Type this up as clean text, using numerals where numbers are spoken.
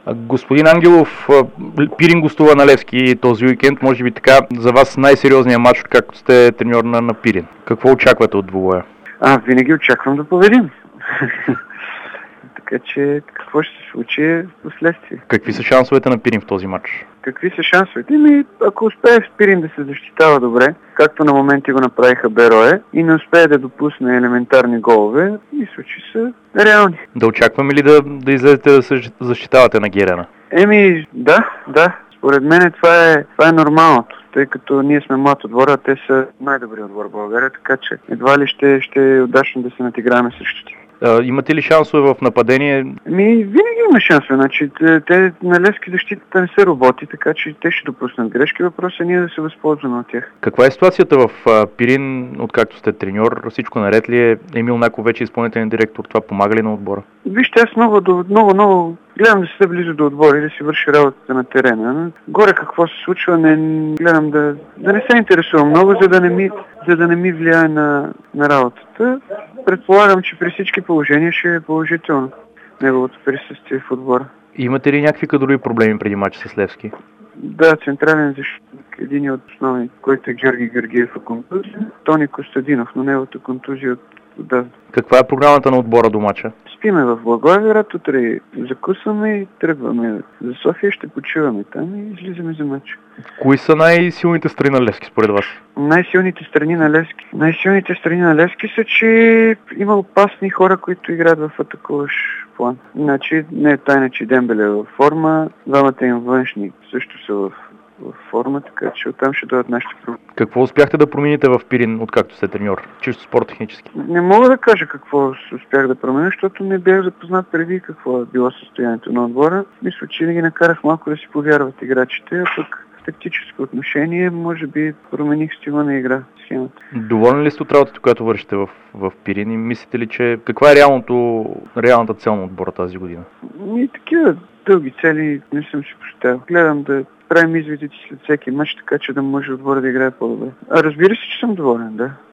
Господин Ангелов, Пирин гостува на Левски този уикенд, може би така за вас най-сериозният матч, както сте треньор на Пирин. Какво очаквате от двубоя? Винаги очаквам да победим. Така че какво ще се случи в последствие? Какви са шансовете на Пирин в този матч? Какви са шансовете? Ако успее в Пирин да се защитава добре, както на моменти го направиха Берое, и не успее да допусне елементарни голове, мисля, че са реални. Да очакваме ли да излезете да се защитавате на Герена? Да. Според мен това е нормалното, тъй като ние сме млад отбор, а те са най-добри отбор в България, така че едва ли ще е удачно да се натиграваме срещу тях. Имате ли шансове в нападение? Винаги има шансове. Значи, те на Левски защитата не са роботи, така че те ще допуснат грешки. Въпросът е ние да се възползваме от тях. Каква е ситуацията в Пирин, откакто сте треньор? Всичко наред ли е? Емил Наков вече изпълнителен директор. Това помага ли на отбора? Вижте, аз много гледам да се близо до отбора и да си върши работата на терена. Горе какво се случва, гледам да не се интересувам много, за да не ми влияе на работата. Предполагам, че при всички положения ще е положително неговото присъствие в отбора. Имате ли някакви кадрови проблеми преди матча с Левски? Да, централен защитник, един от основни, който е Георги Георгиев е контузия, Тони Костадинов, но неговата контузия отдавна. Каква е програмата на отбора до матча? Спиме в Благоевград, утре закусваме и тръгваме за София, ще почиваме там и излизаме за матч. Кои са най-силните страни на Левски според вас? Най-силните страни на Левски са, че има опасни хора, които играят в атакуващ план. Значи не е тайна, че Дембеле е във форма, двамата им външни също са в форма, така че оттам ще дойдат нашите проблеми. Какво успяхте да промените в Пирин, откакто сте треньор? Чисто спорттехнически. Не мога да кажа какво успях да променя, защото не бях запознат преди какво е било състоянието на отбора. Мисля, че ги накарах малко да си повярват играчите, а пък в тактическо отношение може би промених стила на игра, схемата. Доволен ли сте от работата, която вършите в Пирин и мислите ли, че каква е реалната цел на отбора тази година? Такива дълги цели не съм си поставил. Гледам да правим изводите след всеки мач, така че да може отбора да играе по-добре. Разбира се, че съм доволен, да.